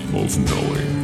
of knowing.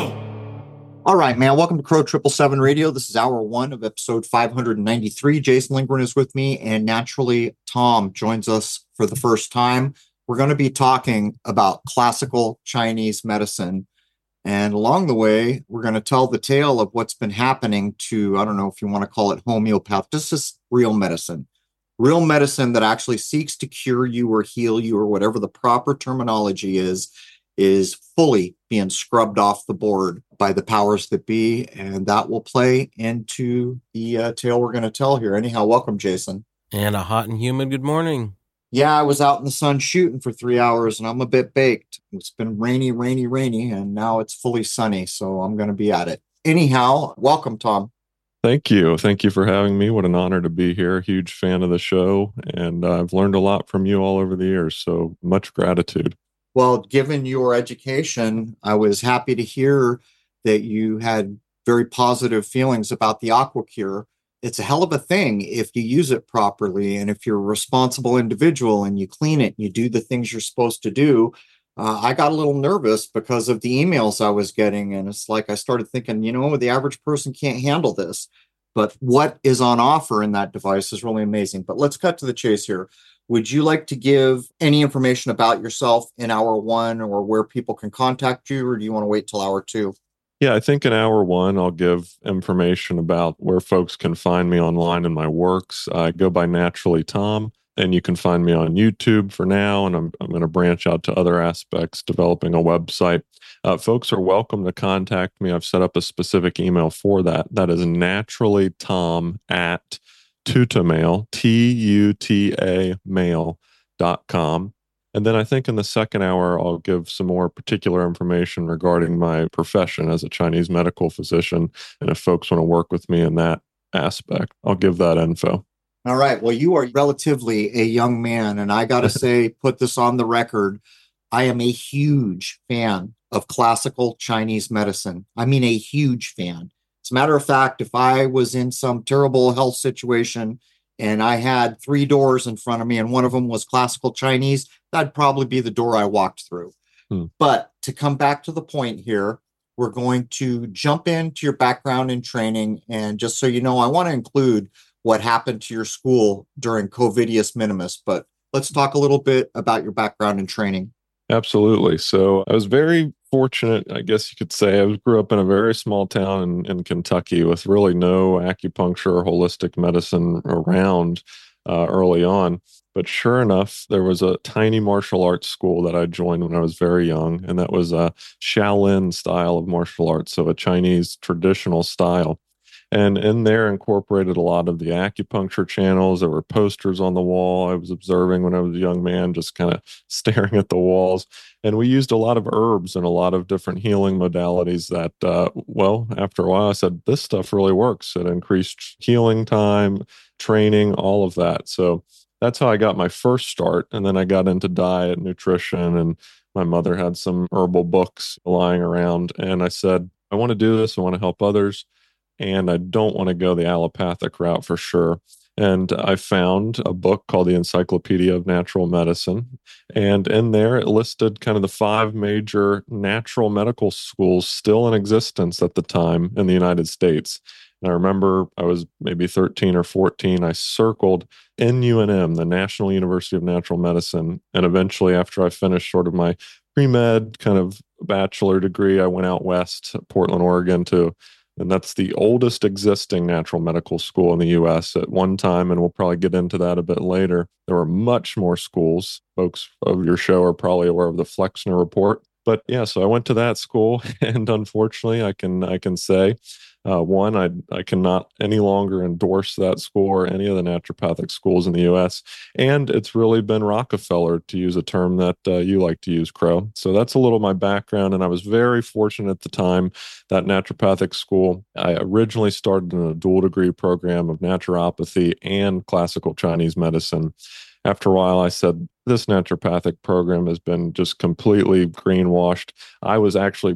All right, man. Welcome to Crow 777 Radio. This is hour one of episode 593. Jason Lindgren is with me, and naturally, Tom joins us for the first time. We're going to be talking about classical Chinese medicine. And along the way, we're going to tell the tale of what's been happening to, I don't know if you want to call it homeopath, this is real medicine that actually seeks to cure you or heal you or whatever the proper terminology is fully being scrubbed off the board by the powers that be. And that will play into the tale we're going to tell here. Anyhow, welcome, Jason. And a hot and humid good morning. Yeah, I was out in the sun shooting for 3 hours and I'm a bit baked. It's been rainy, and now it's fully sunny. So I'm going to be at it. Anyhow, welcome, Tom. Thank you. Thank you for having me. What an honor to be here. Huge fan of the show. And I've learned a lot from you all over the years. So much gratitude. Well, given your education, I was happy to hear that you had very positive feelings about the AquaCure. It's a hell of a thing if you use it properly. And if you're a responsible individual and you clean it, and you do the things you're supposed to do. I got a little nervous because of the emails I was getting. And it's like I started thinking, the average person can't handle this. But what is on offer in that device is really amazing. But let's cut to the chase here. Would you like to give any information about yourself in hour one or where people can contact you, or do you want to wait till hour two? Yeah, I think in hour one, I'll give information about where folks can find me online and my works. I go by Naturally Tom, and you can find me on YouTube for now, and I'm going to branch out to other aspects, developing a website. Folks are welcome to contact me. I've set up a specific email for that. That is naturallytom at tutamail, Tuta mail.com. And then I think in the second hour, I'll give some more particular information regarding my profession as a Chinese medical physician. And if folks want to work with me in that aspect, I'll give that info. All right. Well, you are relatively a young man. And I got to say, put this on the record. I am a huge fan of classical Chinese medicine. I mean, a huge fan. As a matter of fact, if I was in some terrible health situation and I had 3 doors in front of me and one of them was classical Chinese, that'd probably be the door I walked through. But to come back to the point here, we're going to jump into your background and training. And just so you know, I want to include what happened to your school during COVIDius Minimus, but let's talk a little bit about your background and training. Absolutely. So I was very fortunate, I guess you could say. I grew up in a very small town in Kentucky with really no acupuncture or holistic medicine around early on. But sure enough, there was a tiny martial arts school that I joined when I was very young, and that was a Shaolin style of martial arts, so a Chinese traditional style. And in there incorporated a lot of the acupuncture channels. There were posters on the wall. I was observing when I was a young man, just kind of staring at the walls. And we used a lot of herbs and a lot of different healing modalities that, after a while, I said, this stuff really works. It increased healing time, training, all of that. So that's how I got my first start. And then I got into diet, nutrition, and my mother had some herbal books lying around. And I said, I want to do this. I want to help others. And I don't want to go the allopathic route for sure. And I found a book called the Encyclopedia of Natural Medicine. And in there, it listed kind of the 5 major natural medical schools still in existence at the time in the United States. And I remember I was maybe 13 or 14. I circled NUNM, the National University of Natural Medicine. And eventually, after I finished sort of my pre-med kind of bachelor degree, I went out west, Portland, Oregon, and that's the oldest existing natural medical school in the U.S. at one time, and we'll probably get into that a bit later. There were much more schools. Folks of your show are probably aware of the Flexner Report. But yeah, so I went to that school, and unfortunately, I can say, one, I cannot any longer endorse that school or any of the naturopathic schools in the U.S. And it's really been Rockefeller, to use a term that you like to use, Crow. So that's a little my background, and I was very fortunate at the time that naturopathic school. I originally started in a dual degree program of naturopathy and classical Chinese medicine. After a while, I said, this naturopathic program has been just completely greenwashed. I was actually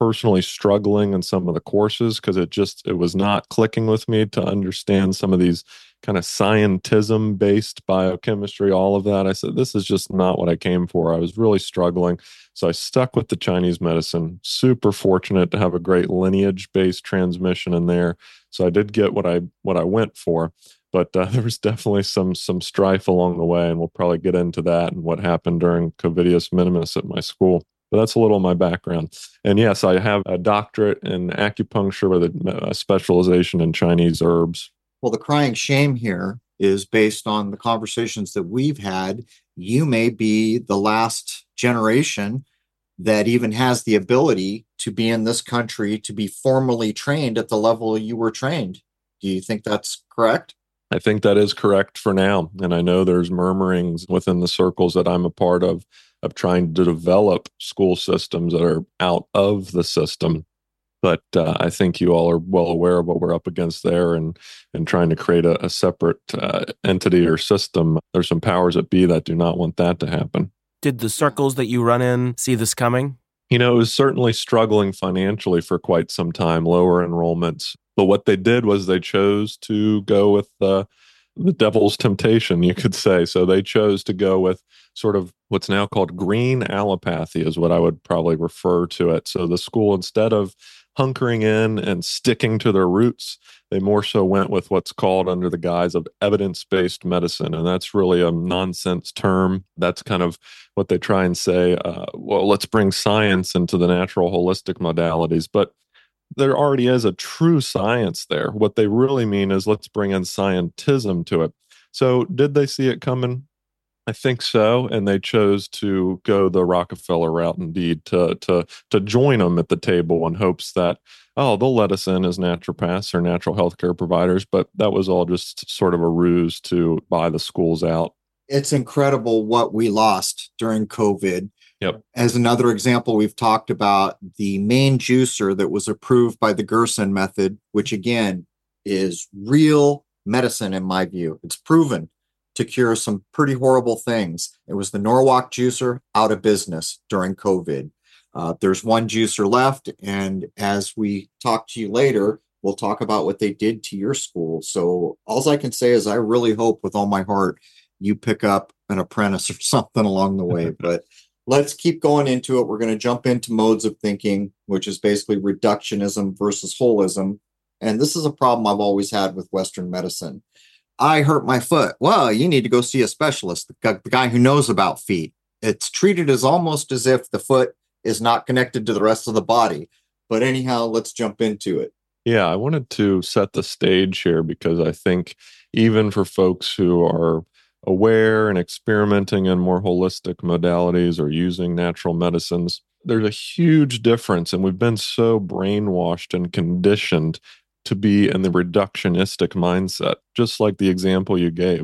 personally struggling in some of the courses because it was not clicking with me to understand some of these kind of scientism based biochemistry, all of that. I said, this is just not what I came for. I was really struggling. So I stuck with the Chinese medicine. Super fortunate to have a great lineage based transmission in there. So I did get what I went for. But there was definitely some strife along the way, and we'll probably get into that and what happened during Covidius Minimus at my school. But that's a little of my background. And yes, I have a doctorate in acupuncture with a specialization in Chinese herbs. Well, the crying shame here is based on the conversations that we've had. You may be the last generation that even has the ability to be in this country to be formally trained at the level you were trained. Do you think that's correct? I think that is correct for now. And I know there's murmurings within the circles that I'm a part of trying to develop school systems that are out of the system. But I think you all are well aware of what we're up against there and trying to create a separate entity or system. There's some powers that be that do not want that to happen. Did the circles that you run in see this coming? You know, it was certainly struggling financially for quite some time, lower enrollments. But what they did was they chose to go with the devil's temptation, you could say. So they chose to go with sort of what's now called green allopathy is what I would probably refer to it. So the school, instead of hunkering in and sticking to their roots, they more so went with what's called under the guise of evidence-based medicine. And that's really a nonsense term. That's kind of what they try and say, well, let's bring science into the natural holistic modalities. But there already is a true science there. What they really mean is let's bring in scientism to it. So did they see it coming? I think so, and they chose to go the Rockefeller route, indeed, to join them at the table in hopes that, oh, they'll let us in as naturopaths or natural healthcare providers. But that was all just sort of a ruse to buy the schools out. It's incredible what we lost during COVID. Yep. As another example, we've talked about the main juicer that was approved by the Gerson method, which again is real medicine in my view. It's proven to cure some pretty horrible things. It was the Norwalk juicer, out of business during COVID. There's one juicer left, and as we talk to you later, we'll talk about what they did to your school. So all I can say is I really hope with all my heart you pick up an apprentice or something along the way. But let's keep going into it. We're going to jump into modes of thinking, which is basically reductionism versus holism. And this is a problem I've always had with Western medicine. I hurt my foot. Well, you need to go see a specialist, the guy who knows about feet. It's treated as almost as if the foot is not connected to the rest of the body. But anyhow, let's jump into it. Yeah, I wanted to set the stage here because I think even for folks who are aware and experimenting in more holistic modalities or using natural medicines, there's a huge difference. And we've been so brainwashed and conditioned to be in the reductionistic mindset, just like the example you gave.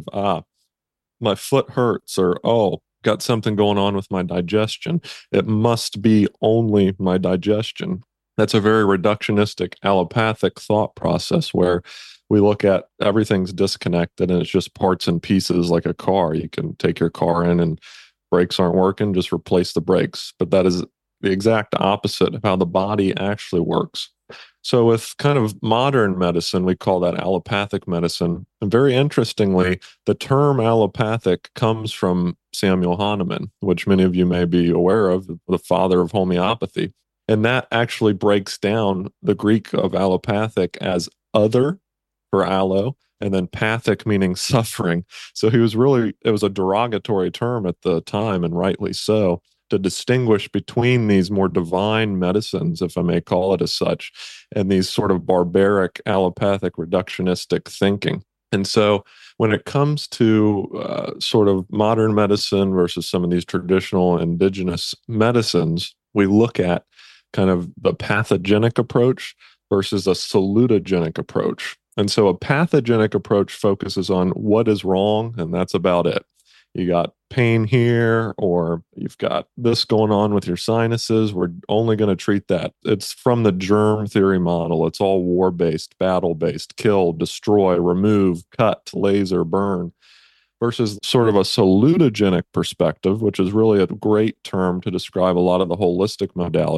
My foot hurts, or, oh, got something going on with my digestion. It must be only my digestion. That's a very reductionistic allopathic thought process where we look at everything's disconnected and it's just parts and pieces like a car. You can take your car in and brakes aren't working, just replace the brakes. But that is the exact opposite of how the body actually works. So with kind of modern medicine, we call that allopathic medicine. And very interestingly, the term allopathic comes from Samuel Hahnemann, which many of you may be aware of, the father of homeopathy. And that actually breaks down the Greek of allopathic as other for allo, and then pathic meaning suffering. So it was a derogatory term at the time, and rightly so, to distinguish between these more divine medicines, if I may call it as such, and these sort of barbaric allopathic reductionistic thinking. And so when it comes to sort of modern medicine versus some of these traditional indigenous medicines, we look at kind of the pathogenic approach versus a salutogenic approach. And so a pathogenic approach focuses on what is wrong, and that's about it. You got pain here, or you've got this going on with your sinuses. We're only going to treat that. It's from the germ theory model. It's all war-based, battle-based, kill, destroy, remove, cut, laser, burn, versus sort of a salutogenic perspective, which is really a great term to describe a lot of the holistic modalities.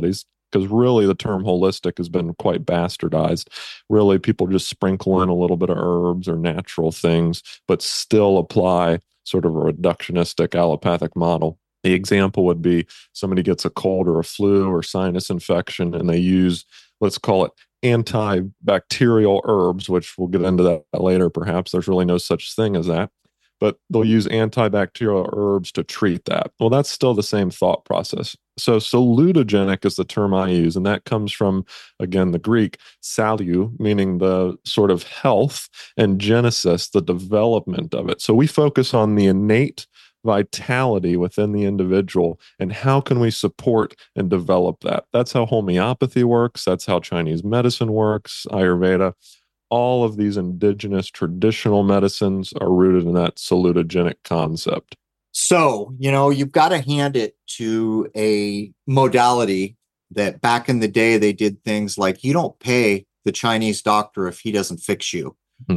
because really the term holistic has been quite bastardized. Really, people just sprinkle in a little bit of herbs or natural things, but still apply sort of a reductionistic allopathic model. The example would be somebody gets a cold or a flu or sinus infection, and they use, let's call it antibacterial herbs, which we'll get into that later. Perhaps there's really no such thing as that, but they'll use antibacterial herbs to treat that. Well, that's still the same thought process. So salutogenic is the term I use, and that comes from, again, the Greek salu, meaning the sort of health, and genesis, the development of it. So we focus on the innate vitality within the individual and how can we support and develop that. That's how homeopathy works. That's how Chinese medicine works, Ayurveda. All of these indigenous traditional medicines are rooted in that salutogenic concept. So, you've got to hand it to a modality that back in the day, they did things like you don't pay the Chinese doctor if he doesn't fix you.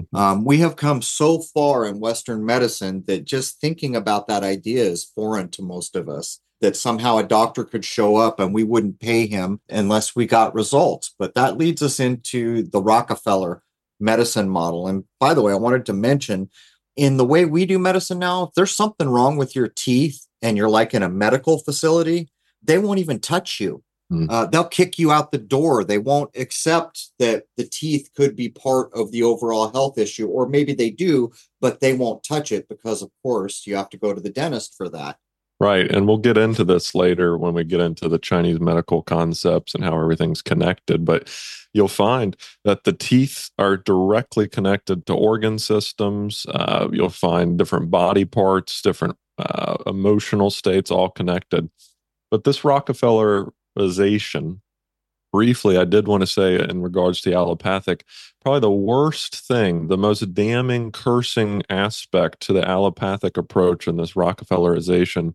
We have come so far in Western medicine that just thinking about that idea is foreign to most of us, that somehow a doctor could show up and we wouldn't pay him unless we got results. But that leads us into the Rockefeller medicine model. And by the way, I wanted to mention, in the way we do medicine now, if there's something wrong with your teeth and you're like in a medical facility, they won't even touch you. They'll kick you out the door. They won't accept that the teeth could be part of the overall health issue, or maybe they do, but they won't touch it because, of course, you have to go to the dentist for that. Right. And we'll get into this later when we get into the Chinese medical concepts and how everything's connected. But you'll find that the teeth are directly connected to organ systems. You'll find different body parts, different emotional states, all connected. But this Rockefellerization, briefly, I did want to say in regards to allopathic, probably the worst thing, the most damning, cursing aspect to the allopathic approach in this Rockefellerization,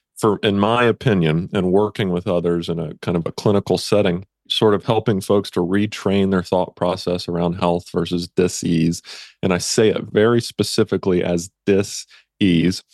in my opinion, and working with others in a kind of a clinical setting, sort of helping folks to retrain their thought process around health versus dis-ease, and I say it very specifically as dis-ease,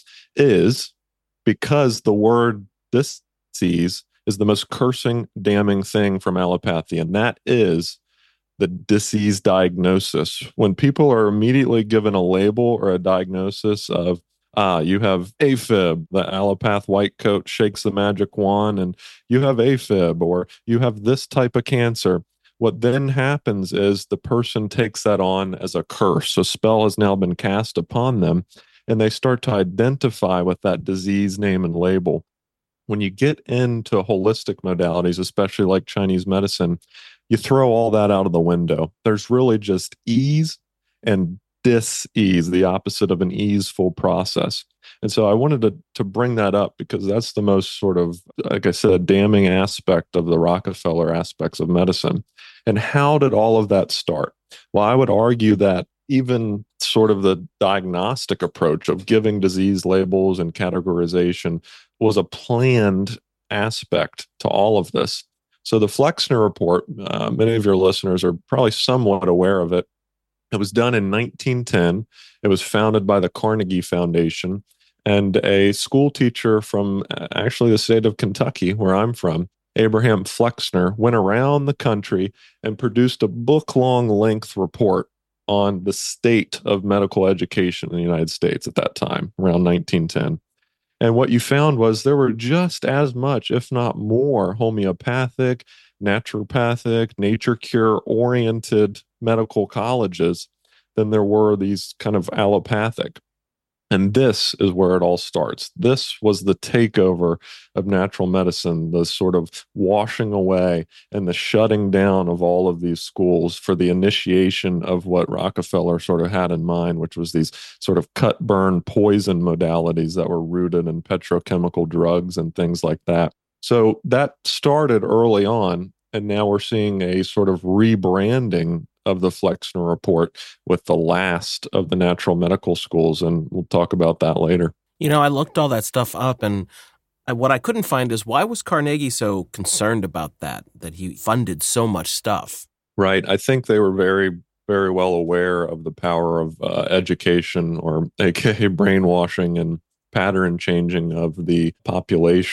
is because the word dis-ease is the most cursing, damning thing from allopathy, and that is the disease diagnosis. When people are immediately given a label or a diagnosis of, you have AFib, the allopath white coat shakes the magic wand, and you have AFib, or you have this type of cancer. What then happens is the person takes that on as a curse. A spell has now been cast upon them, and they start to identify with that disease name and label. When you get into holistic modalities, especially like Chinese medicine, you throw all that out of the window. There's really just ease and dis-ease, the opposite of an easeful process. And so I wanted to bring that up because that's the most sort of, like I said, damning aspect of the Rockefeller aspects of medicine. And how did all of that start? Well, I would argue that even sort of the diagnostic approach of giving disease labels and categorization was a planned aspect to all of this. So the Flexner Report, many of your listeners are probably somewhat aware of it. It was done in 1910. It was founded by the Carnegie Foundation, and a school teacher from actually the state of Kentucky, where I'm from, Abraham Flexner, went around the country and produced a book-long length report on the state of medical education in the United States at that time, around 1910. And what you found was there were just as much, if not more, homeopathic, naturopathic, nature cure oriented medical colleges than there were these kind of allopathic. And this is where it all starts. This was the takeover of natural medicine, the sort of washing away and the shutting down of all of these schools for the initiation of what Rockefeller sort of had in mind, which was these sort of cut, burn, poison modalities that were rooted in petrochemical drugs and things like that. So that started early on, and now we're seeing a sort of rebranding of the Flexner Report with the last of the natural medical schools, and we'll talk about that later. I looked all that stuff up, and what I couldn't find is why was Carnegie so concerned about that he funded so much stuff? Right. I think they were very, very well aware of the power of education, or aka brainwashing and pattern changing of the population.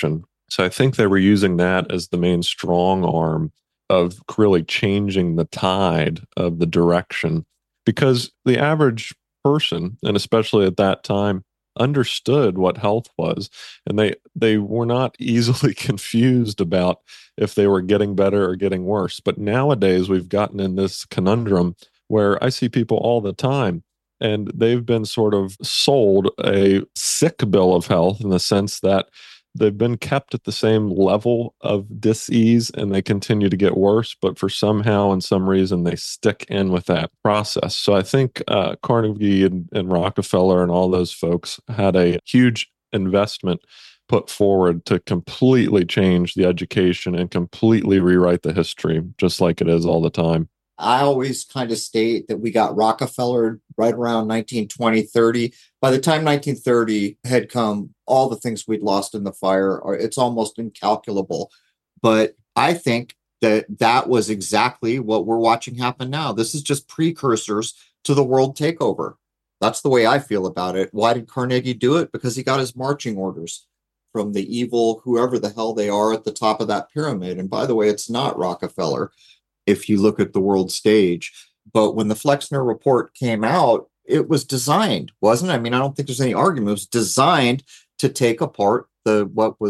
So I think they were using that as the main strong arm of really changing the tide of the direction, because the average person, and especially at that time, understood what health was, and they were not easily confused about if they were getting better or getting worse. But nowadays we've gotten in this conundrum where I see people all the time and they've been sort of sold a sick bill of health, in the sense that they've been kept at the same level of dis-ease and they continue to get worse, but for somehow and some reason they stick in with that process. So I think Carnegie and Rockefeller and all those folks had a huge investment put forward to completely change the education and completely rewrite the history, just like it is all the time. I always kind of state that we got Rockefeller right around 1920, 30. By the time 1930 had come, all the things we'd lost in the fire, it's almost incalculable. But I think that was exactly what we're watching happen now. This is just precursors to the world takeover. That's the way I feel about it. Why did Carnegie do it? Because he got his marching orders from the evil, whoever the hell they are at the top of that pyramid. And by the way, it's not Rockefeller if you look at the world stage. But when the Flexner report came out, it was designed, wasn't it? I mean, I don't think there's any argument. It was designed to take apart the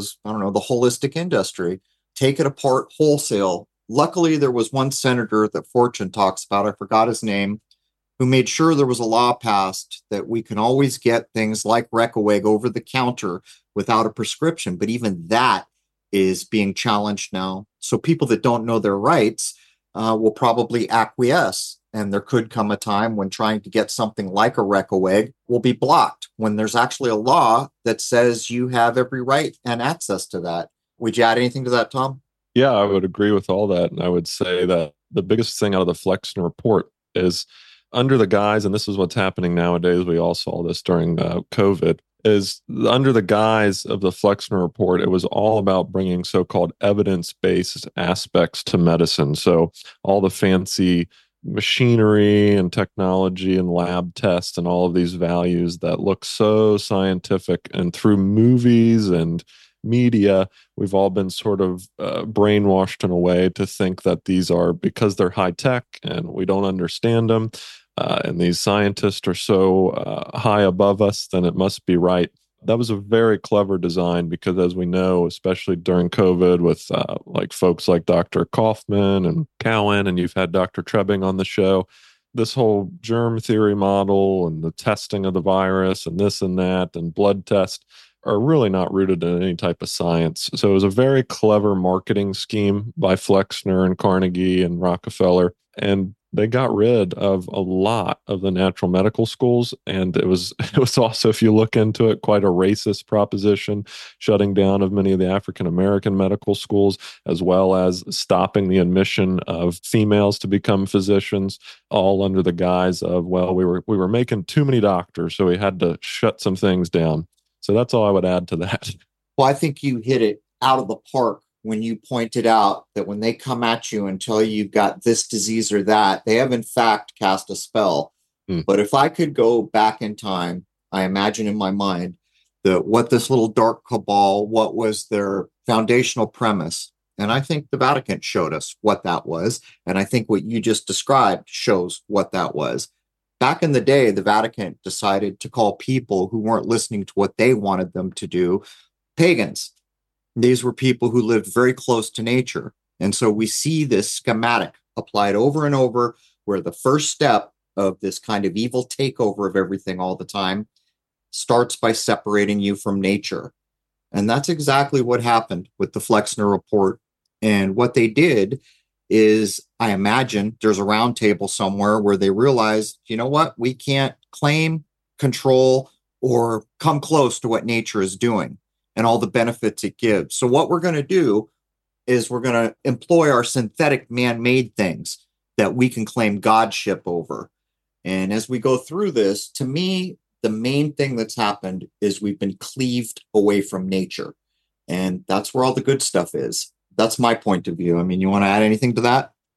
holistic industry, take it apart wholesale. Luckily, there was one senator that Fortune talks about, I forgot his name, who made sure there was a law passed that we can always get things like Reckeweg over the counter without a prescription. But even that is being challenged now. So people that don't know their rights will probably acquiesce. And there could come a time when trying to get something like a Reckeweg will be blocked, when there's actually a law that says you have every right and access to that. Would you add anything to that, Tom? Yeah, I would agree with all that. And I would say that the biggest thing out of the Flexner report is, under the guise, and this is what's happening nowadays, we all saw this during COVID, is under the guise of the Flexner report, it was all about bringing so-called evidence-based aspects to medicine. So all the fancy machinery and technology and lab tests and all of these values that look so scientific, and through movies and media, we've all been sort of brainwashed in a way to think that these are, because they're high tech and we don't understand them, and these scientists are so high above us, then it must be right. That was a very clever design, because as we know, especially during COVID, with like folks like Dr. Kaufman and Cowan, and you've had Dr. Trebing on the show, this whole germ theory model and the testing of the virus and this and that and blood test are really not rooted in any type of science. So it was a very clever marketing scheme by Flexner and Carnegie and Rockefeller. And they got rid of a lot of the natural medical schools. And it was also, if you look into it, quite a racist proposition, shutting down of many of the African American medical schools, as well as stopping the admission of females to become physicians, all under the guise of, well, we were making too many doctors, so we had to shut some things down. So that's all I would add to that. Well, I think you hit it out of the park when you pointed out that when they come at you and tell you you've got this disease or that, they have in fact cast a spell. But if I could go back in time, I imagine in my mind that what this little dark cabal, what was their foundational premise. And I think the Vatican showed us what that was. And I think what you just described shows what that was. Back in the day, the Vatican decided to call people who weren't listening to what they wanted them to do pagans. These were people who lived very close to nature. And so we see this schematic applied over and over, where the first step of this kind of evil takeover of everything all the time starts by separating you from nature. And that's exactly what happened with the Flexner report. And what they did is, I imagine there's a round table somewhere where they realized, you know what, we can't claim, control, or come close to what nature is doing and all the benefits it gives. So what we're going to do is we're going to employ our synthetic man-made things that we can claim godship over. And as we go through this, to me, the main thing that's happened is we've been cleaved away from nature. And that's where all the good stuff is. That's my point of view. I mean, you want to add anything to that?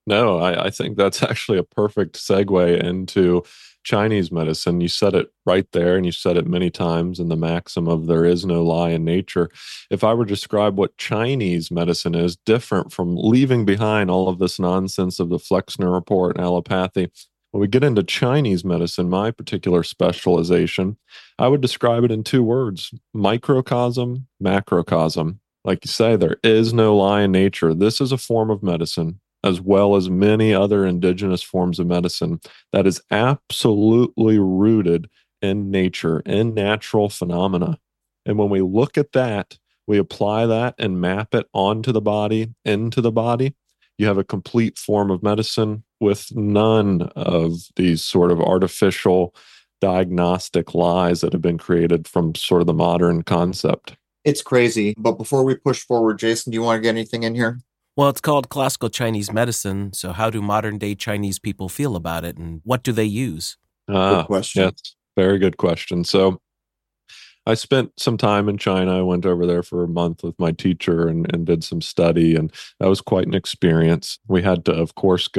No, I think that's actually a perfect segue into Chinese medicine. You said it right there, and you said it many times in the maxim of there is no lie in nature. If I were to describe what Chinese medicine is, different from leaving behind all of this nonsense of the Flexner report and allopathy, when we get into Chinese medicine, my particular specialization, I would describe it in two words: microcosm, macrocosm. Like you say, there is no lie in nature. This is a form of medicine, as well as many other indigenous forms of medicine, that is absolutely rooted in nature, in natural phenomena. And when we look at that, we apply that and map it onto the body, into the body. You have a complete form of medicine with none of these sort of artificial diagnostic lies that have been created from sort of the modern concept. It's crazy. But before we push forward, Jason, do you want to get anything in here? Well, it's called classical Chinese medicine. So how do modern day Chinese people feel about it, and what do they use? Good question. Yes, very good question. So I spent some time in China. I went over there for a month with my teacher and did some study, and that was quite an experience. We had to, of course,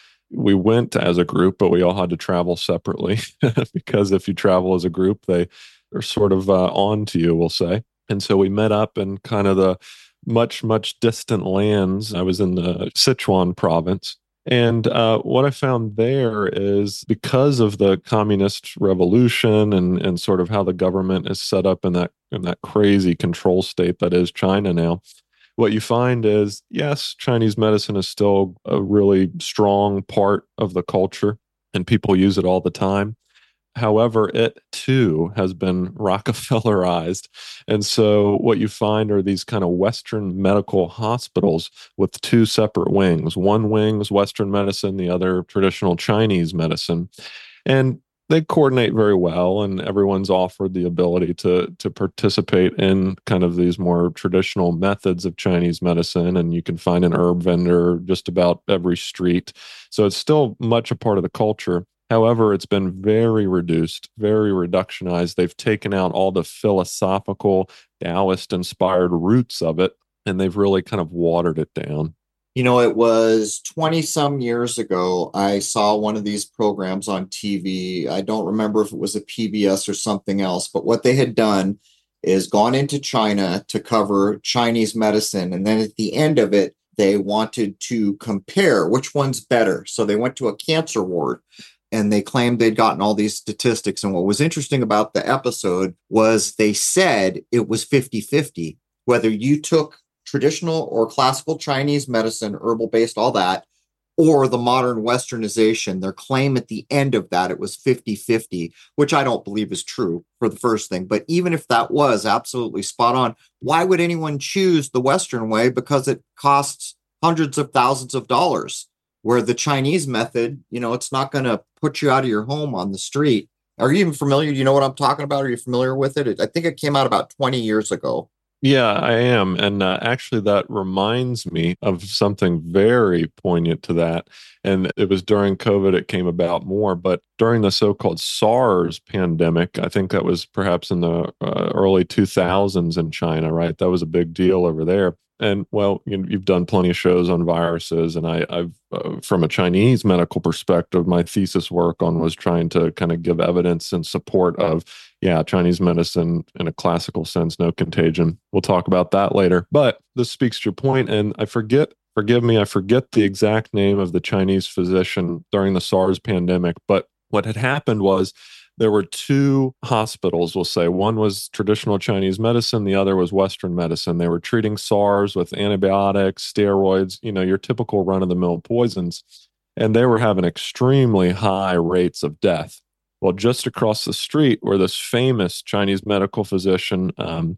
we went as a group, but we all had to travel separately because if you travel as a group, they are sort of on to you, we'll say. And so we met up in kind of the much, much distant lands. I was in the Sichuan province. And what I found there is because of the communist revolution and sort of how the government is set up in that crazy control state that is China now, what you find is, yes, Chinese medicine is still a really strong part of the culture and people use it all the time. However, it too has been Rockefellerized. And so what you find are these kind of Western medical hospitals with two separate wings. One wing is Western medicine, the other traditional Chinese medicine. And they coordinate very well, and everyone's offered the ability to participate in kind of these more traditional methods of Chinese medicine. And you can find an herb vendor just about every street. So it's still much a part of the culture. However, it's been very reduced, very reductionized. They've taken out all the philosophical, Taoist inspired roots of it, and they've really kind of watered it down. You know, it was 20 some years ago. I saw one of these programs on TV. I don't remember if it was a PBS or something else, but what they had done is gone into China to cover Chinese medicine. And then at the end of it, they wanted to compare which one's better. So they went to a cancer ward and they claimed they'd gotten all these statistics. And what was interesting about the episode was they said it was 50-50, whether you took traditional or classical Chinese medicine, herbal-based, all that, or the modern Westernization. Their claim at the end of that, it was 50-50, which I don't believe is true for the first thing. But even if that was absolutely spot on, why would anyone choose the Western way? Because it costs hundreds of thousands of dollars. Where the Chinese method, you know, it's not going to put you out of your home on the street. Are you even familiar? Do you know what I'm talking about? Are you familiar with it? I think it came out about 20 years ago. Yeah, I am. And actually, that reminds me of something very poignant to that. And it was during COVID, it came about more. But during the so called SARS pandemic, I think that was perhaps in the early 2000s in China, right? That was a big deal over there. And well, you've done plenty of shows on viruses, and I've from a Chinese medical perspective, my thesis work on was trying to kind of give evidence and support of, yeah, Chinese medicine in a classical sense, no contagion. We'll talk about that later. But this speaks to your point, and forgive me, I forget the exact name of the Chinese physician during the SARS pandemic. But what had happened was there were two hospitals, we'll say. One was traditional Chinese medicine, the other was Western medicine. They were treating SARS with antibiotics, steroids, your typical run-of-the-mill poisons. And they were having extremely high rates of death. Well, just across the street where this famous Chinese medical physician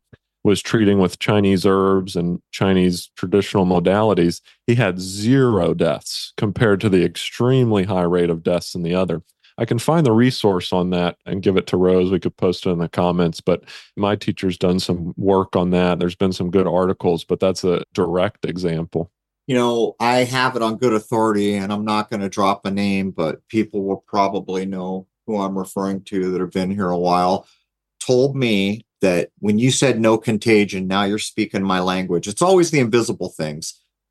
was treating with Chinese herbs and Chinese traditional modalities, he had 0 deaths compared to the extremely high rate of deaths in the other. I can find the resource on that and give it to Rose. We could post it in the comments, but my teacher's done some work on that. There's been some good articles, but that's a direct example. You know, I have it on good authority, and I'm not going to drop a name, but people will probably know who I'm referring to that have been here a while, told me that when you said no contagion, now you're speaking my language. It's always the invisible things.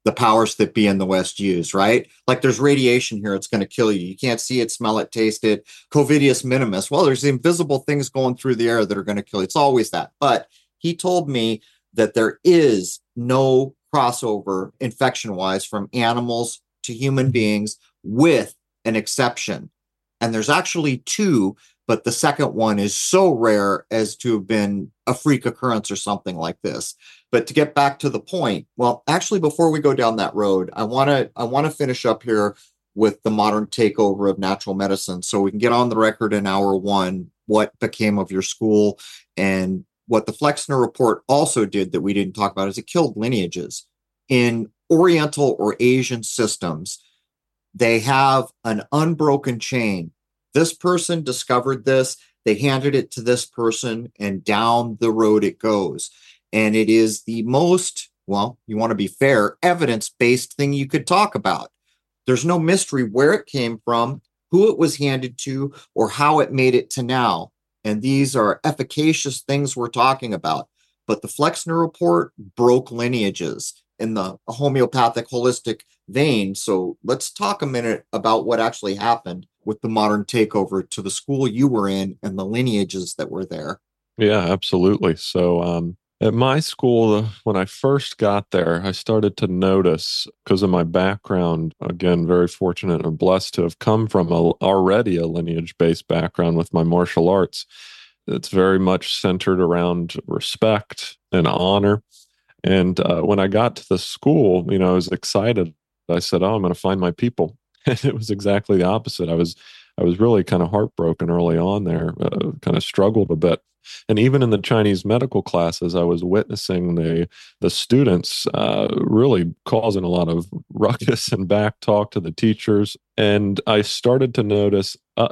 the powers that be in the West use, right? Like there's radiation here, it's going to kill you. You can't see it, smell it, taste it. Covidius minimus. Well, there's invisible things going through the air that are going to kill you. It's always that. But he told me that there is no crossover infection wise from animals to human beings, with an exception. And there's actually two, but the second one is so rare as to have been a freak occurrence or something like this. But to get back to the point, well, actually, before we go down that road, I want to finish up here with the modern takeover of natural medicine, so we can get on the record in hour one what became of your school. And what the Flexner report also did that we didn't talk about is it killed lineages. In Oriental or Asian systems, they have an unbroken chain. This person discovered this, they handed it to this person, and down the road it goes. And it is the most, well, you want to be fair, evidence-based thing you could talk about. There's no mystery where it came from, who it was handed to, or how it made it to now. And these are efficacious things we're talking about. But the Flexner report broke lineages in the homeopathic holistic vein. So let's talk a minute about what actually happened with the modern takeover to the school you were in and the lineages that were there. Yeah, absolutely. So at my school, when I first got there, I started to notice, because of my background, again, very fortunate and blessed to have come from already a lineage-based background with my martial arts. It's very much centered around respect and honor. And when I got to the school, I was excited. I said, "Oh, I'm going to find my people." And it was exactly the opposite. I was really kind of heartbroken early on there, kind of struggled a bit. And even in the Chinese medical classes, I was witnessing the students really causing a lot of ruckus and back talk to the teachers. And I started to notice,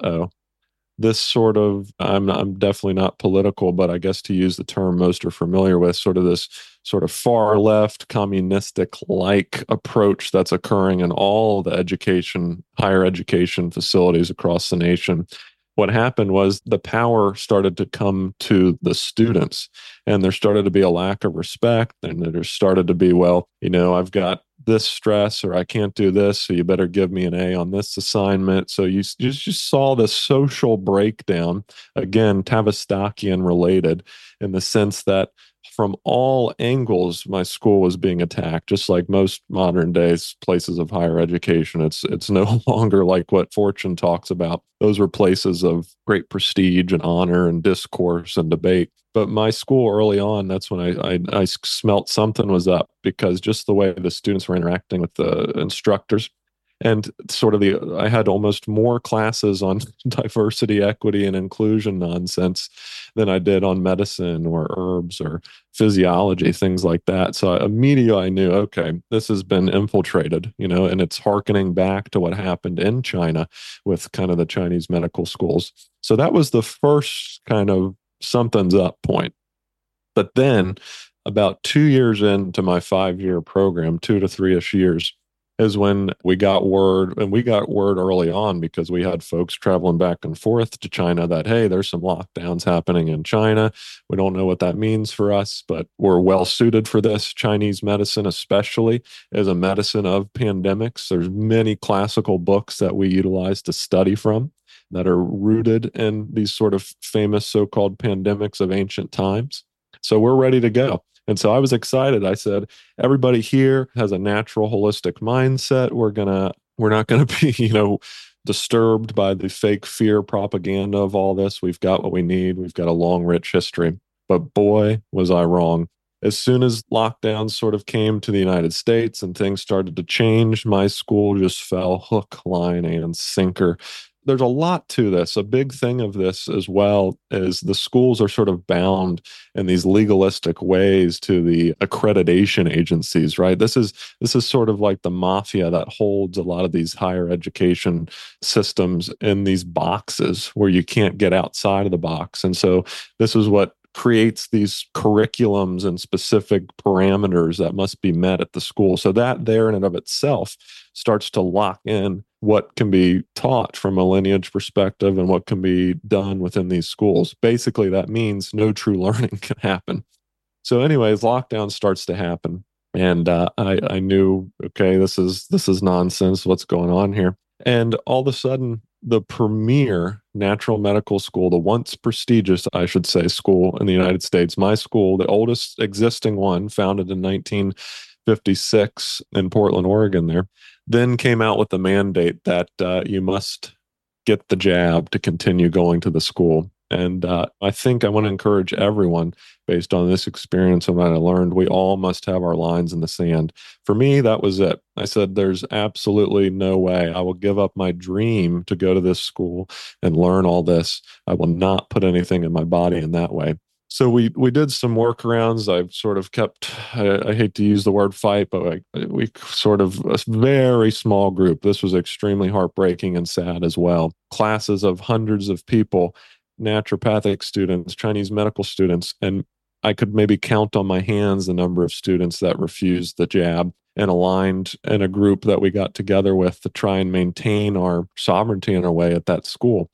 this sort of, I'm definitely not political, but I guess to use the term most are familiar with, sort of this sort of far left communistic like approach that's occurring in all the higher education facilities across the nation. What happened was the power started to come to the students, and there started to be a lack of respect, and there started to be, well, I've got this stress, or I can't do this, so you better give me an A on this assignment. So you just saw the social breakdown, again, Tavistokian related, in the sense that from all angles, my school was being attacked, just like most modern days places of higher education. It's no longer like what Fortune talks about. Those were places of great prestige and honor and discourse and debate. But my school early on, that's when I smelt something was up, because just the way the students were interacting with the instructors, and sort of I had almost more classes on diversity, equity, and inclusion nonsense than I did on medicine or herbs or physiology, things like that. So immediately I knew, okay, this has been infiltrated, and it's hearkening back to what happened in China with kind of the Chinese medical schools. So that was the first kind of something's up point. But then about 2 years into my 5-year program, 2 to 3-ish years, is when we got word, and we got word early on because we had folks traveling back and forth to China that, hey, there's some lockdowns happening in China. We don't know what that means for us, but we're well suited for this. Chinese medicine, especially, is a medicine of pandemics. There's many classical books that we utilize to study from that are rooted in these sort of famous so-called pandemics of ancient times. So we're ready to go. And so I was excited. I said, everybody here has a natural holistic mindset. We're not gonna be, disturbed by the fake fear propaganda of all this. We've got what we need. We've got a long, rich history. But boy, was I wrong. As soon as lockdowns sort of came to the United States and things started to change, my school just fell hook, line, and sinker. There's a lot to this. A big thing of this as well is the schools are sort of bound in these legalistic ways to the accreditation agencies, right? This is sort of like the mafia that holds a lot of these higher education systems in these boxes where you can't get outside of the box. And so this is what creates these curriculums and specific parameters that must be met at the school. So that there in and of itself starts to lock in what can be taught from a lineage perspective and what can be done within these schools. Basically, that means no true learning can happen. So anyways, lockdown starts to happen And I knew, okay, this is nonsense. What's going on here? And all of a sudden, the premier natural medical school, the once prestigious, I should say, school in the United States, my school, the oldest existing one, founded in 1956 in Portland, Oregon, there, then came out with the mandate that you must get the jab to continue going to the school. And I think I want to encourage everyone, based on this experience and what I learned, we all must have our lines in the sand. For me, that was it. I said, there's absolutely no way I will give up my dream to go to this school and learn all this. I will not put anything in my body in that way. So we did some workarounds. I've sort of kept, I hate to use the word fight, but we sort of, a very small group. This was extremely heartbreaking and sad as well. Classes of hundreds of people, naturopathic students, Chinese medical students, and I could maybe count on my hands the number of students that refused the jab and aligned in a group that we got together with to try and maintain our sovereignty in a way at that school.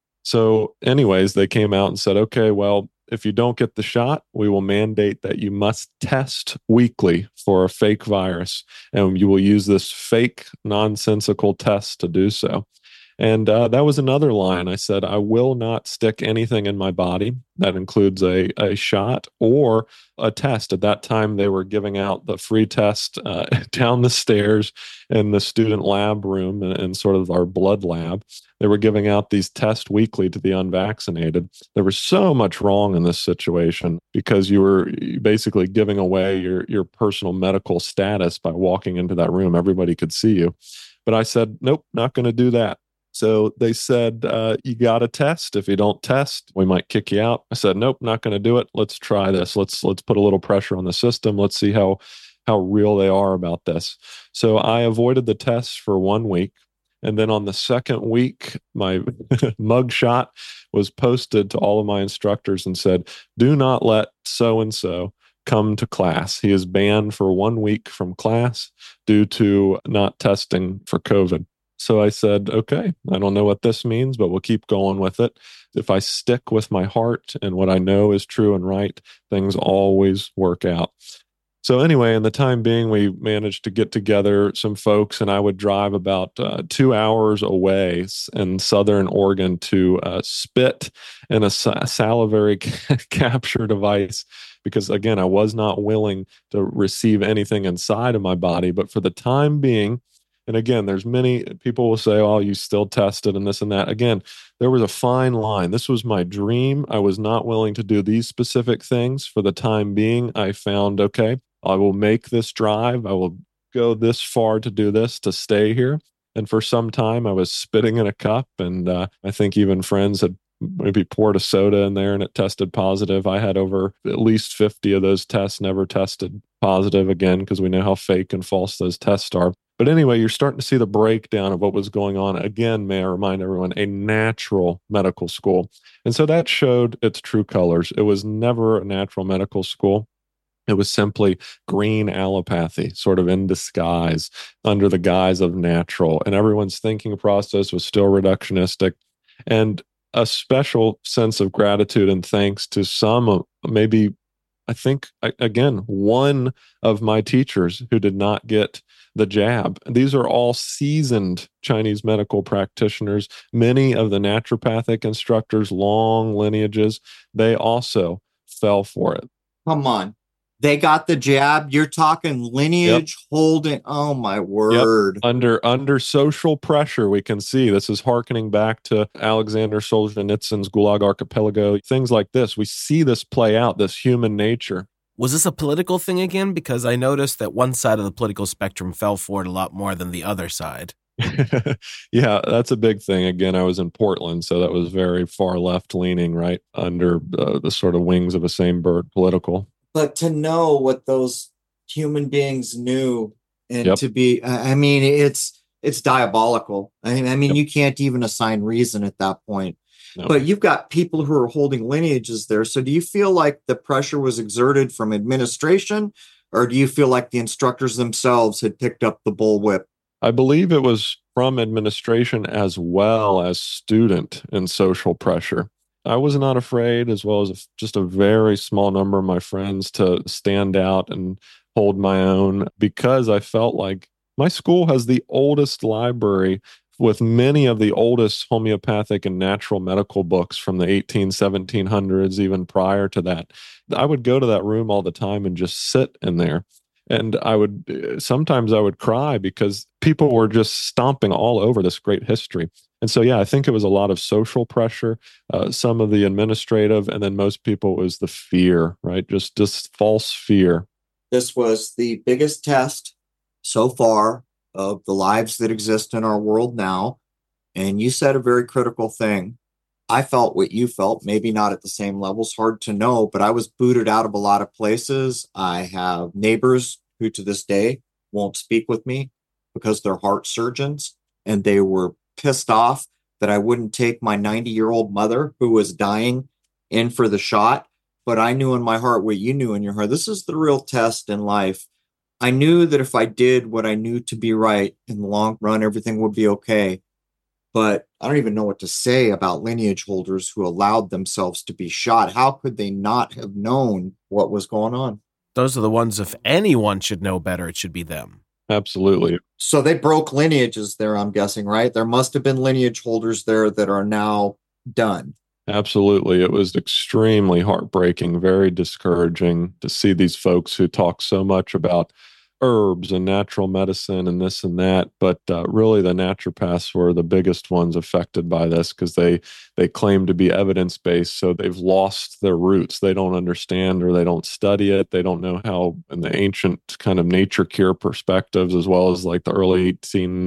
So anyways, they came out and said, okay, well, if you don't get the shot, we will mandate that you must test weekly for a fake virus, and you will use this fake nonsensical test to do so. And that was another line. I said, I will not stick anything in my body. That includes a shot or a test. At that time, they were giving out the free test down the stairs in the student lab room and sort of our blood lab. They were giving out these tests weekly to the unvaccinated. There was so much wrong in this situation because you were basically giving away your personal medical status by walking into that room. Everybody could see you. But I said, nope, not going to do that. So they said, you got to test. If you don't test, we might kick you out. I said, nope, not going to do it. Let's try this. Let's put a little pressure on the system. Let's see how real they are about this. So I avoided the tests for 1 week. And then on the second week, my mug shot was posted to all of my instructors and said, do not let so-and-so come to class. He is banned for 1 week from class due to not testing for COVID. So I said, okay, I don't know what this means, but we'll keep going with it. If I stick with my heart and what I know is true and right, things always work out. So anyway, in the time being, we managed to get together some folks, and I would drive about 2 hours away in southern Oregon to spit in a salivary capture device because, again, I was not willing to receive anything inside of my body. But for the time being, and again, there's many people will say, oh, you still tested and this and that. Again, there was a fine line. This was my dream. I was not willing to do these specific things. For the time being, I found, okay, I will make this drive. I will go this far to do this, to stay here. And for some time, I was spitting in a cup. And I think even friends had maybe poured a soda in there and it tested positive. I had over at least 50 of those tests never tested positive again, because we know how fake and false those tests are. But anyway, you're starting to see the breakdown of what was going on. Again, may I remind everyone, a natural medical school. And so that showed its true colors. It was never a natural medical school. It was simply green allopathy, sort of in disguise, under the guise of natural. And everyone's thinking process was still reductionistic. And a special sense of gratitude and thanks to some, maybe, I think, again, one of my teachers who did not get the jab. These are all seasoned Chinese medical practitioners. Many of the naturopathic instructors, long lineages, they also fell for it. Come on. They got the jab. You're talking lineage holding. Oh my word. Yep. Under social pressure, we can see this is hearkening back to Alexander Solzhenitsyn's Gulag Archipelago, things like this. We see this play out, this human nature. Was this a political thing again? Because I noticed that one side of the political spectrum fell for it a lot more than the other side. Yeah, that's a big thing. Again, I was in Portland, so that was very far left leaning, right under the sort of wings of a same bird political. But to know what those human beings knew and to be, I mean, it's diabolical. I mean, you can't even assign reason at that point. No. But you've got people who are holding lineages there. So do you feel like the pressure was exerted from administration, or do you feel like the instructors themselves had picked up the bullwhip? I believe it was from administration as well as student and social pressure. I was not afraid, as well as just a very small number of my friends, to stand out and hold my own because I felt like my school has the oldest library with many of the oldest homeopathic and natural medical books from the 1700s, even prior to that. I would go to that room all the time and just sit in there. And sometimes I would cry because people were just stomping all over this great history. And so, yeah, I think it was a lot of social pressure, some of the administrative, and then most people was the fear, right? Just false fear. This was the biggest test so far of the lives that exist in our world now. And you said a very critical thing. I felt what you felt, maybe not at the same levels, hard to know, but I was booted out of a lot of places. I have neighbors who to this day won't speak with me because they're heart surgeons, and they were pissed off that I wouldn't take my 90-year-old mother who was dying in for the shot. But I knew in my heart what you knew in your heart. This is the real test in life. I knew that if I did what I knew to be right in the long run, everything would be okay. But I don't even know what to say about lineage holders who allowed themselves to be shot. How could they not have known what was going on? Those are the ones, if anyone should know better, it should be them. Absolutely. So they broke lineages there, I'm guessing, right? There must have been lineage holders there that are now done. Absolutely. It was extremely heartbreaking, very discouraging to see these folks who talk so much about herbs and natural medicine and this and that. But really, the naturopaths were the biggest ones affected by this because they claim to be evidence-based. So they've lost their roots. They don't understand or they don't study it. They don't know how, in the ancient kind of nature cure perspectives, as well as like the early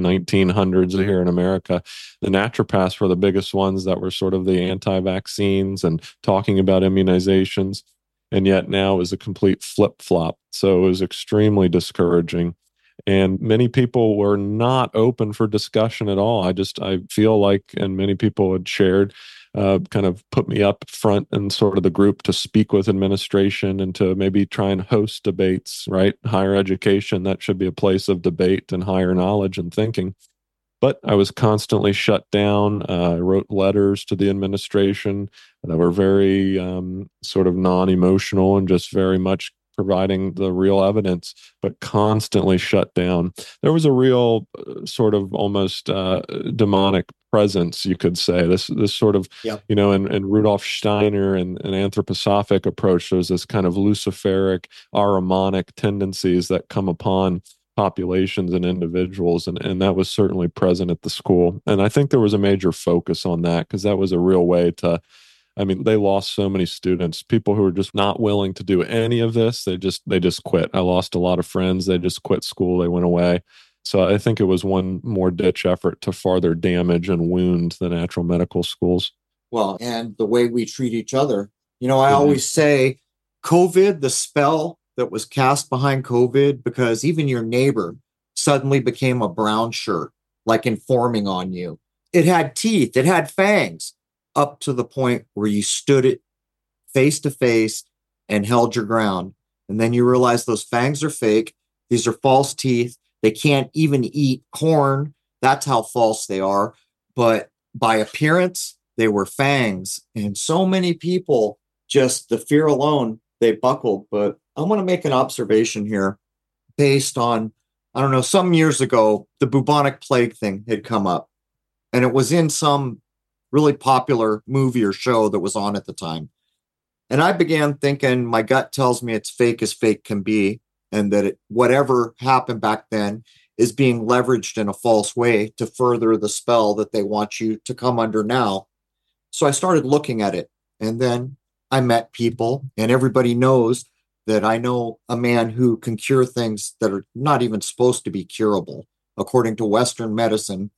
1900s here in America, the naturopaths were the biggest ones that were sort of the anti-vaccines and talking about immunizations. And yet now is a complete flip-flop. So it was extremely discouraging. And many people were not open for discussion at all. I feel like, and many people had shared, kind of put me up front in sort of the group to speak with administration and to maybe try and host debates, right? Higher education, that should be a place of debate and higher knowledge and thinking. But I was constantly shut down. I wrote letters to the administration that were very sort of non-emotional and just very much providing the real evidence, but constantly shut down. There was a real sort of almost demonic presence, you could say. This sort of, Yep. In Rudolf Steiner and an anthroposophic approach, there's this kind of luciferic, ahrimanic tendencies that come upon populations and individuals, and that was certainly present at the school. And I think there was a major focus on that because that was a real way to, they lost so many students, people who were just not willing to do any of this. They just quit. I lost a lot of friends. They just quit school. They went away. So I think it was one more ditch effort to farther damage and wound the natural medical schools. Well, and the way we treat each other. I always say COVID, the spell that was cast behind COVID, because even your neighbor suddenly became a brown shirt, like informing on you. It had teeth, it had fangs, up to the point where you stood it face to face and held your ground. And then you realize those fangs are fake. These are false teeth. They can't even eat corn. That's how false they are. But by appearance, they were fangs. And so many people, just the fear alone, they buckled. But I want to make an observation here based on, some years ago, the bubonic plague thing had come up, and it was in some really popular movie or show that was on at the time. And I began thinking, my gut tells me it's fake as fake can be, and that whatever happened back then is being leveraged in a false way to further the spell that they want you to come under now. So I started looking at it, and then I met people, and everybody knows that I know a man who can cure things that are not even supposed to be curable, according to Western medicine.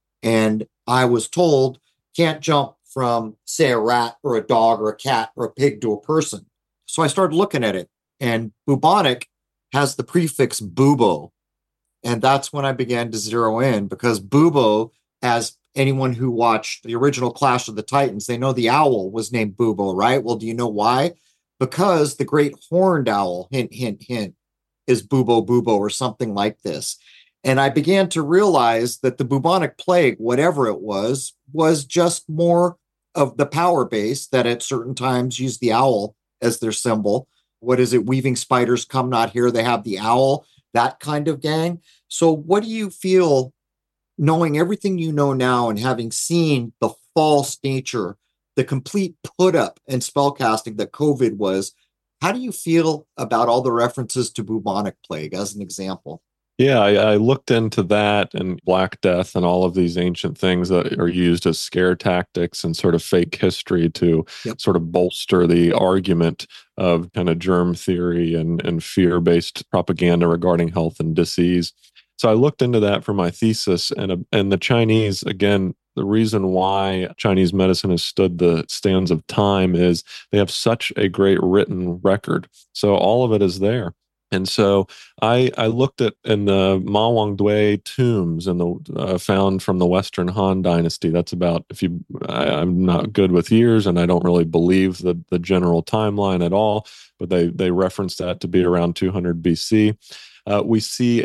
And I was told, can't jump from, say, a rat or a dog or a cat or a pig to a person. So I started looking at it, and bubonic has the prefix bubo. And that's when I began to zero in, because bubo, as anyone who watched the original Clash of the Titans, they know the owl was named Bubo, right? Well, do you know why? Because the great horned owl, hint, hint, hint, is Bubo Bubo or something like this. And I began to realize that the bubonic plague, whatever it was just more of the power base that at certain times used the owl as their symbol. what is it? Weaving spiders come not here. They have the owl, that kind of gang. So what do you feel knowing everything you know now and having seen the false nature, the complete put up and spellcasting that COVID was? How do you feel about all the references to bubonic plague as an example? Yeah, I looked into that and Black Death and all of these ancient things that are used as scare tactics and sort of fake history to Yep. sort of bolster the argument of kind of germ theory and fear-based propaganda regarding health and disease. So I looked into that for my thesis, and the Chinese, again, the reason why Chinese medicine has stood the stands of time is they have such a great written record. So all of it is there. And so I looked at in the Ma Wangdui tombs and the found from the Western Han Dynasty. That's about I'm not good with years and I don't really believe the general timeline at all, but they reference that to be around 200 BC. We see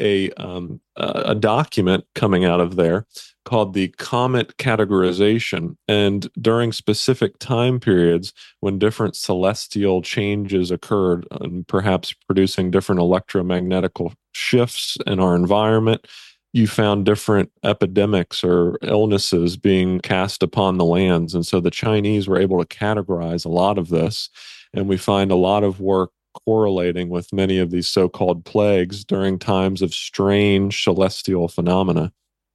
a document coming out of there called the Comet Categorization. And during specific time periods, when different celestial changes occurred, and perhaps producing different electromagnetical shifts in our environment, you found different epidemics or illnesses being cast upon the lands. And so the Chinese were able to categorize a lot of this. And we find a lot of work correlating with many of these so-called plagues during times of strange celestial phenomena.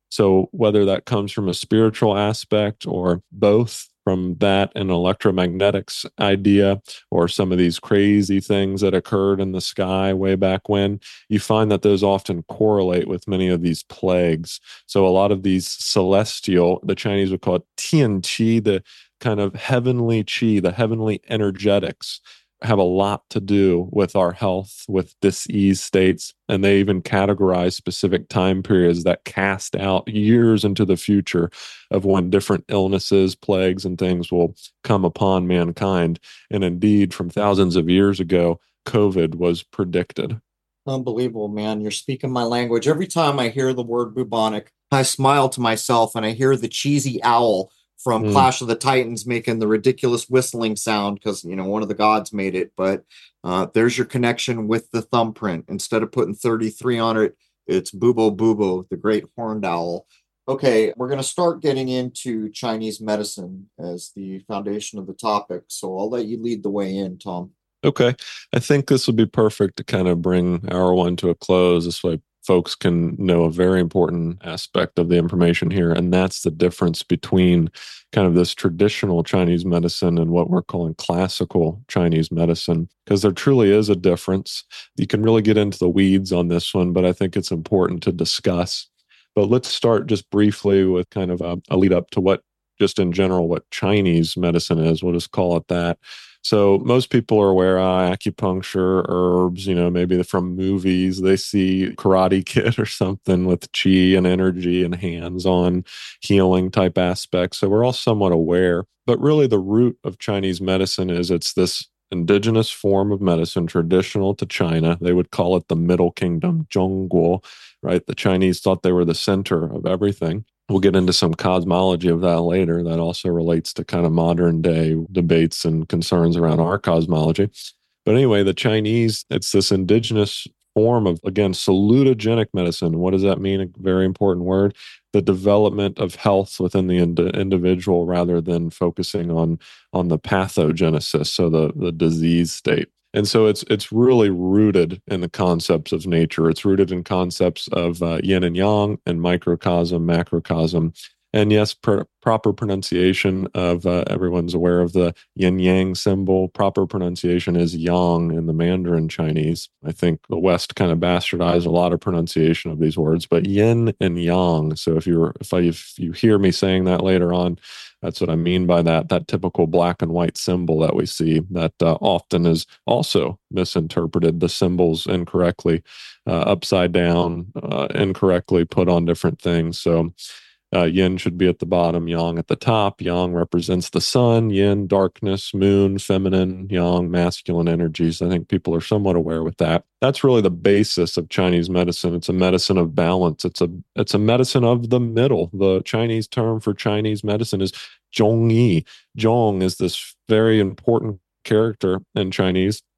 So whether that comes from a spiritual aspect or both from that and electromagnetics idea or some of these crazy things that occurred in the sky way back when, you find that those often correlate with many of these plagues. So a lot of these celestial, the Chinese would call it tian qi, the kind of heavenly qi, the heavenly energetics, have a lot to do with our health, with disease states, and they even categorize specific time periods that cast out years into the future of when different illnesses, plagues, and things will come upon mankind. And indeed, from thousands of years ago, COVID was predicted. Unbelievable, man. You're speaking my language. Every time I hear the word bubonic, I smile to myself and I hear the cheesy owl from Mm. Clash of the Titans making the ridiculous whistling sound because, one of the gods made it. But there's your connection with the thumbprint. Instead of putting 33 on it, it's Bubo Bubo, the great horned owl. Okay, we're going to start getting into Chinese medicine as the foundation of the topic. So I'll let you lead the way in, Tom. Okay. I think this would be perfect to kind of bring hour one to a close. This way, folks can know a very important aspect of the information here, and that's the difference between kind of this traditional Chinese medicine and what we're calling classical Chinese medicine, because there truly is a difference. You can really get into the weeds on this one, but I think it's important to discuss. But let's start just briefly with kind of a lead up to what, just in general, what Chinese medicine is. We'll just call it that. So most people are aware of acupuncture, herbs, maybe from movies. They see Karate Kid or something with chi and energy and hands-on healing type aspects. So we're all somewhat aware. But really the root of Chinese medicine is it's this indigenous form of medicine traditional to China. They would call it the Middle Kingdom, Zhongguo, right? The Chinese thought they were the center of everything. We'll get into some cosmology of that later. That also relates to kind of modern day debates and concerns around our cosmology. But anyway, the Chinese, it's this indigenous form of, again, salutogenic medicine. What does that mean? A very important word. The development of health within the individual rather than focusing on the pathogenesis, so the disease state. And so it's really rooted in the concepts of nature. It's rooted in concepts of yin and yang and microcosm, macrocosm. And yes, proper pronunciation of everyone's aware of the yin yang symbol. Proper pronunciation is yang in the Mandarin Chinese. I think the West kind of bastardized a lot of pronunciation of these words, but yin and yang. So if you hear me saying that later on, that's what I mean by that typical black and white symbol that we see that often is also misinterpreted, the symbols incorrectly, upside down, incorrectly put on different things. So yin should be at the bottom, yang at the top. Yang represents the sun, yin, darkness, moon, feminine, yang, masculine energies. I think people are somewhat aware with that. That's really the basis of Chinese medicine. It's a medicine of balance. It's a medicine of the middle. The Chinese term for Chinese medicine is zhongyi. Zhong is this very important character in Chinese.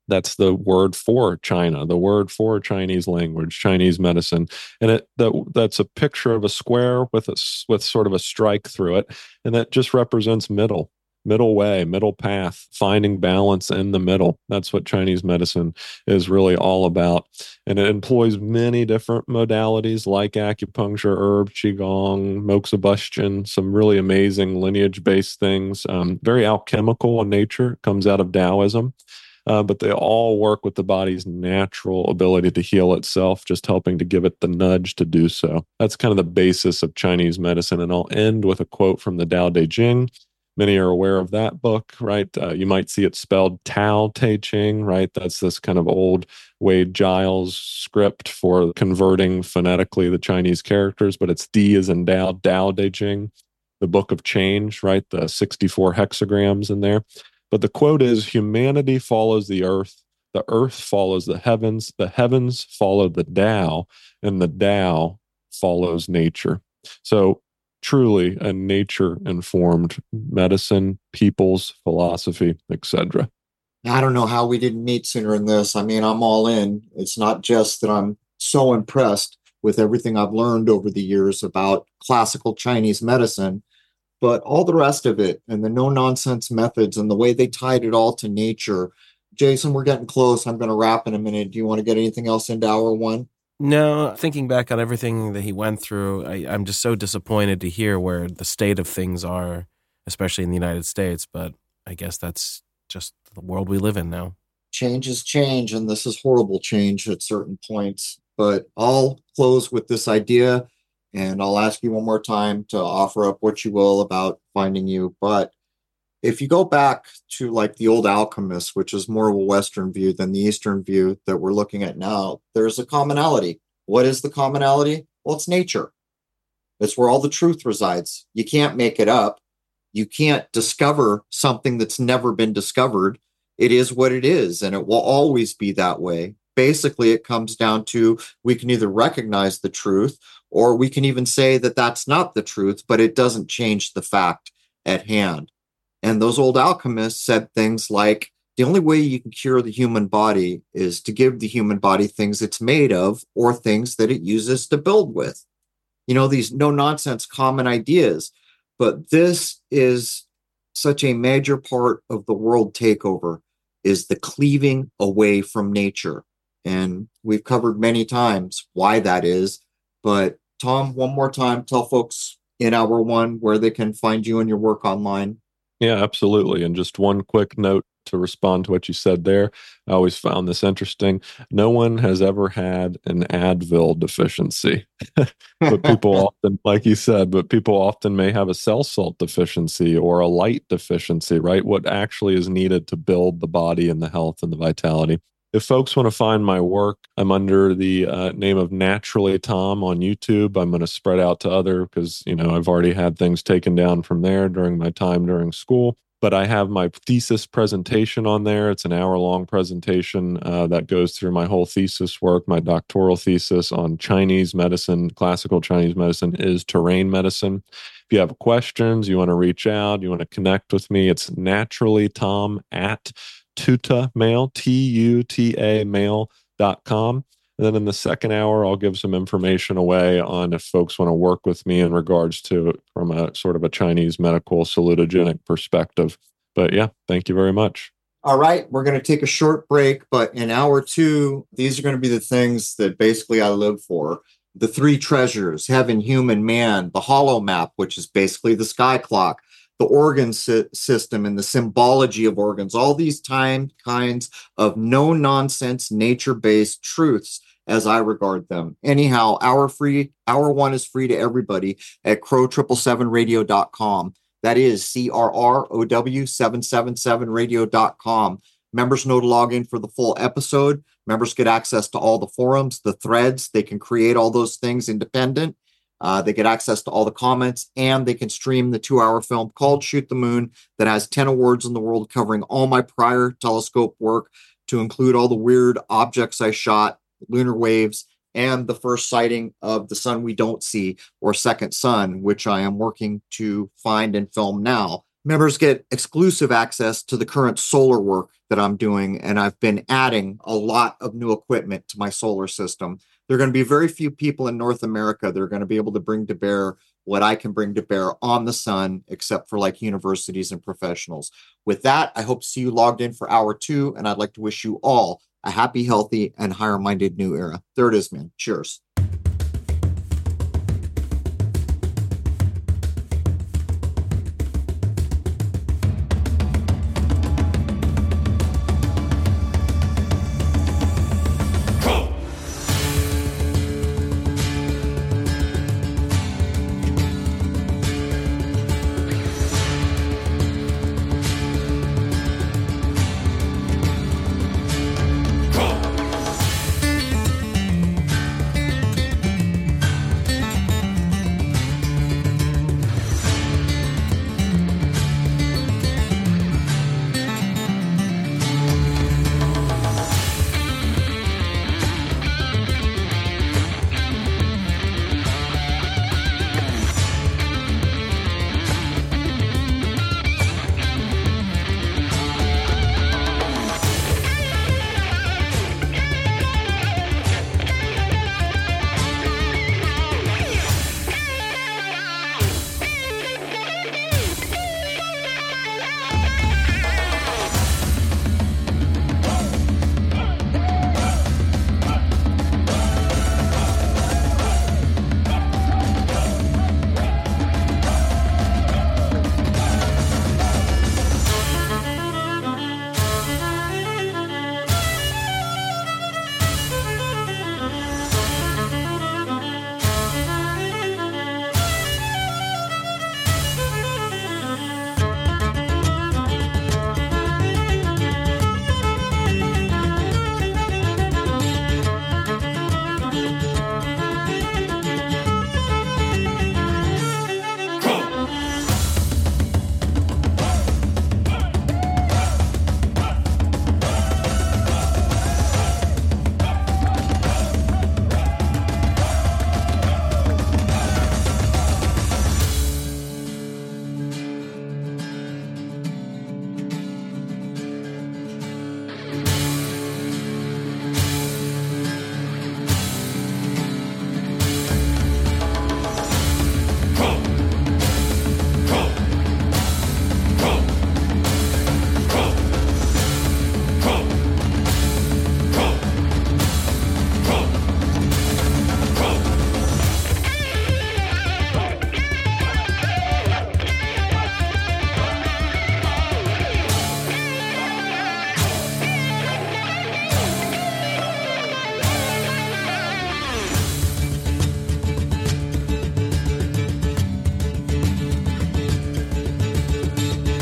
That's the word for China, the word for Chinese language, Chinese medicine, and that's a picture of a square with with sort of a strike through it, and that just represents middle way, middle path, finding balance in the middle. That's what Chinese medicine is really all about, and it employs many different modalities like acupuncture, herb, qigong, moxibustion, some really amazing lineage-based things. Very alchemical in nature, comes out of Taoism. But they all work with the body's natural ability to heal itself, just helping to give it the nudge to do so. That's kind of the basis of Chinese medicine. And I'll end with a quote from the Tao Te Ching. Many are aware of that book, right? You might see it spelled Tao Te Ching, right? That's this kind of old Wade Giles script for converting phonetically the Chinese characters, but it's D as in Tao, Tao Te Ching, the book of change, right? The 64 hexagrams in there. But the quote is, humanity follows the earth follows the heavens follow the Tao, and the Tao follows nature. So truly a nature-informed medicine, people's philosophy, etc. I don't know how we didn't meet sooner in this. I mean, I'm all in. It's not just that I'm so impressed with everything I've learned over the years about classical Chinese medicine, but all the rest of it and the no nonsense methods and the way they tied it all to nature. Jason, we're getting close. I'm going to wrap in a minute. Do you want to get anything else into hour one? No, thinking back on everything that he went through, I'm just so disappointed to hear where the state of things are, especially in the United States. But I guess that's just the world we live in now. Change is change, and this is horrible change at certain points. But I'll close with this idea. And I'll ask you one more time to offer up what you will about finding you. But if you go back to like the old alchemists, which is more of a Western view than the Eastern view that we're looking at now, there's a commonality. What is the commonality? Well, it's nature. It's where all the truth resides. You can't make it up. You can't discover something that's never been discovered. It is what it is, and it will always be that way. Basically, it comes down to we can either recognize the truth, or we can even say that that's not the truth, but it doesn't change the fact at hand. And those old alchemists said things like, the only way you can cure the human body is to give the human body things it's made of or things that it uses to build with. These no nonsense common ideas. But this is such a major part of the world takeover, is the cleaving away from nature. And we've covered many times why that is. But Tom, one more time, tell folks in hour one where they can find you and your work online. Yeah, absolutely. And just one quick note to respond to what you said there. I always found this interesting. No one has ever had an Advil deficiency. But people often, like you said, people often may have a cell salt deficiency or a light deficiency, right? What actually is needed to build the body and the health and the vitality. If folks want to find my work, I'm under the name of Naturally Tom on YouTube. I'm going to spread out to other because, I've already had things taken down from there during my time during school. But I have my thesis presentation on there. It's an hour-long presentation that goes through my whole thesis work. My doctoral thesis on Chinese medicine, classical Chinese medicine, is terrain medicine. If you have questions, you want to reach out, you want to connect with me, it's naturallytom at Tuta Mail, TUTA mail.com. And then in the second hour, I'll give some information away on if folks want to work with me in regards to from a sort of a Chinese medical salutogenic perspective. But yeah, thank you very much. All right, we're going to take a short break, but in hour two, these are going to be the things that basically I live for. The three treasures, heaven, human, man, the hollow map, which is basically the sky clock, the organ system and the symbology of organs, all these kinds of no-nonsense, nature-based truths as I regard them. Anyhow, hour one is free to everybody at crow777radio.com. That is CRROW777radio.com. Members know to log in for the full episode. Members get access to all the forums, the threads. They can create all those things independent. They get access to all the comments, and they can stream the 2-hour film called Shoot the Moon that has 10 awards in the world covering all my prior telescope work, to include all the weird objects I shot, lunar waves, and the first sighting of the sun we don't see, or second sun, which I am working to find and film now. Members get exclusive access to the current solar work that I'm doing, and I've been adding a lot of new equipment to my solar system. There are going to be very few people in North America that are going to be able to bring to bear what I can bring to bear on the sun, except for like universities and professionals. With that, I hope to see you logged in for hour 2, and I'd like to wish you all a happy, healthy, and higher-minded new era. There it is, man. Cheers.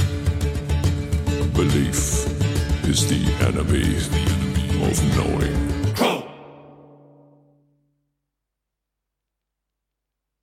Belief is the enemy of knowing.